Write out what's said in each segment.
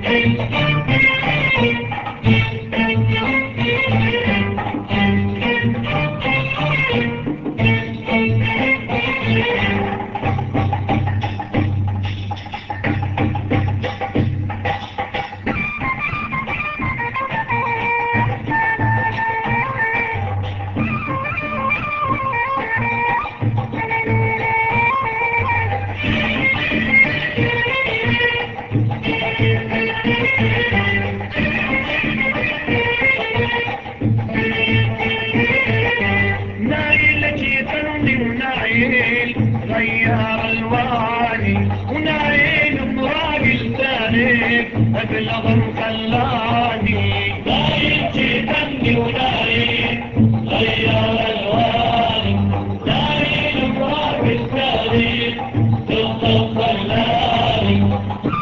غير الواني ونايل براقي الثاني بالغم خلاني نايل جيتني ونايل غير الواني نايل براقي الثاني بالغم خلاني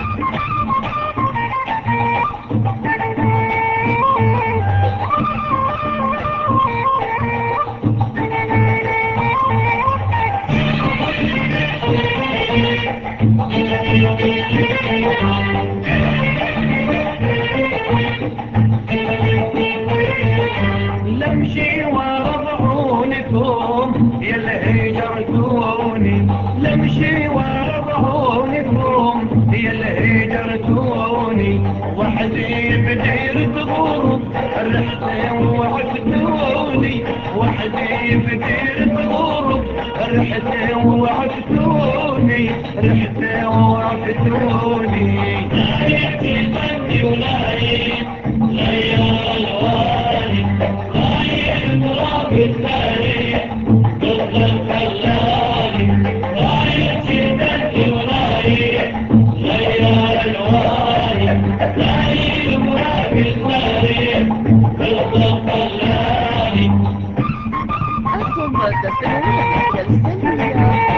لمشي ورضعونكم يا اللي هجرتوني لمشي ورضعونكم يا اللي هجرتوني وحدي بدير تغرب رحت وعفتوني وحدي بدير تغرب رحت وعفتوني رحت وعفتوني نايت الفن ونايت غير الواني نايت براقي الثاني بالغم خلاني نايت الفن ونايت غير الواني نايت براقي الثاني بالغم خلاني. أنتم تستمعون إلى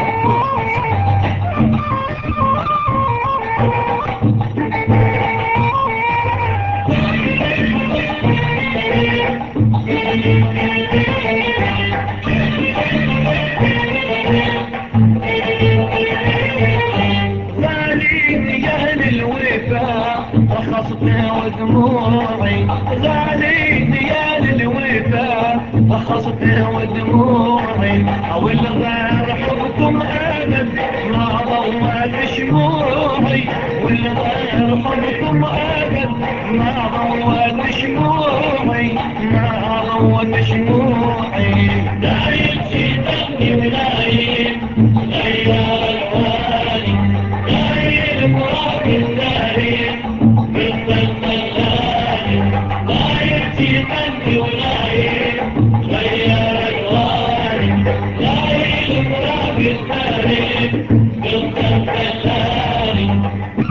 غالين يا اهل الوفا رخصتني ودموعي غالين يا اهل الوفا رخصتني ودموعي والغير حبكم ابد ما ضوت شموعي والغير حبكم ابد ما ضوت شموعي ما ضوت شموعي دايم جيتني ونايم غير الواني دايم براقي الثاني بالغم خلاني دايم جيتني ونايم غير الواني دايم براقي الثاني بالغم خلاني.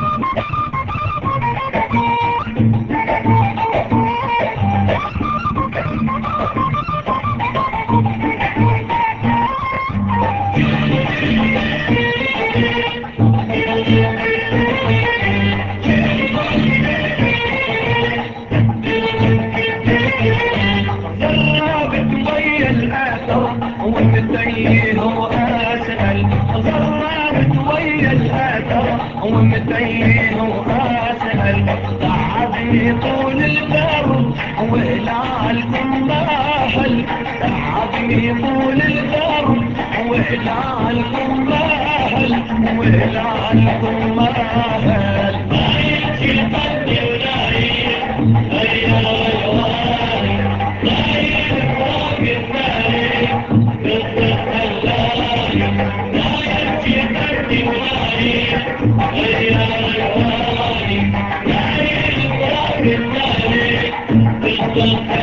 غربت ويا الآثر ومتيه وأسأل غربت ويا الآثر ومتيه وأسأل تعبني طول الدرب وهلالكم ماهل تعبني طول الدرب وهلالكم ماهل وهلالكم ماهل نايت الفن ونايت غير الواني نايت براقي الثاني بالغم خلاني نايت الفن ونايت غير الواني نايت براقي الثاني بالغم